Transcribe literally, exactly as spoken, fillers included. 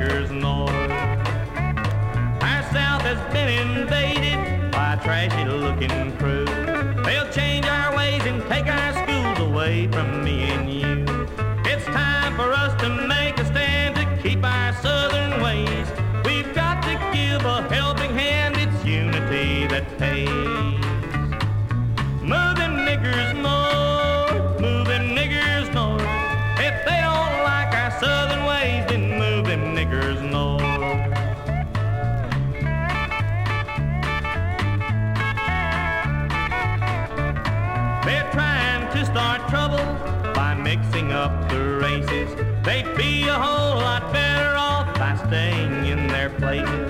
niggers north. Our South has been invaded by a trashy-looking crew. They'll change our ways and take our schools away from me and you. It's time for us to make a stand to keep our Southern ways. We've got to give a helping hand. It's unity that pays. Move them niggers north, move them niggers north. If they don't like our Southern ways, then move them niggers north. They're trying to start trouble by mixing up the races. They'd be a whole lot better off by staying in their places.